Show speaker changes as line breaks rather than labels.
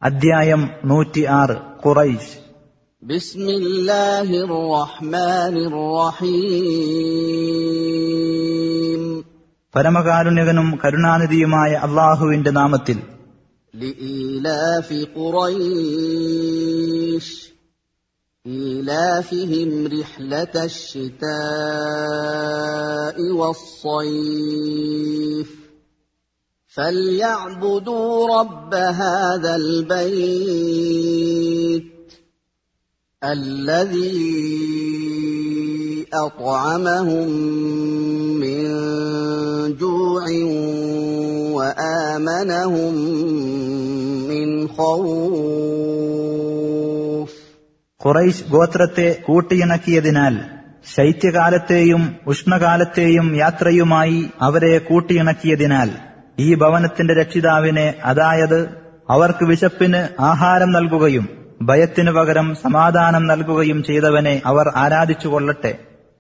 അദ്ധ്യായം 106 ഖുറൈശ്.
ബിസ്മില്ലാഹിർ റഹ്മാനിർ റഹീം.
പരമകാരുണ്യകനും കരുണാനിധിയുമായ അല്ലാഹുവിന്റെ നാമത്തിൽ.
ലിഇലാഫി ഖുറൈശ് ഈലാഫിഹിം റിഹ്ലതശ് ശിതാഇ വസ്സൈഫ് فليعبدوا رب هذا البيت الذي أطعمهم من جوع وآمنهم من خوف.
ഖുറൈശ് ഗോത്രത്തെ കൂട്ടിയിണക്കിയതിനാൽ ശൈത്യകാലത്തെയും ഉഷ്ണകാലത്തെയും യാത്രയുമായി അവരെ കൂട്ടിയിണക്കിയതിനാൽ ഈ ഭവനത്തിന്റെ രക്ഷിതാവിനെ, അതായത് അവർക്ക് വിശപ്പിന് ആഹാരം നൽകുകയും ഭയത്തിനു പകരം സമാധാനം നൽകുകയും ചെയ്തവനെ അവർ ആരാധിച്ചുകൊള്ളട്ടെ.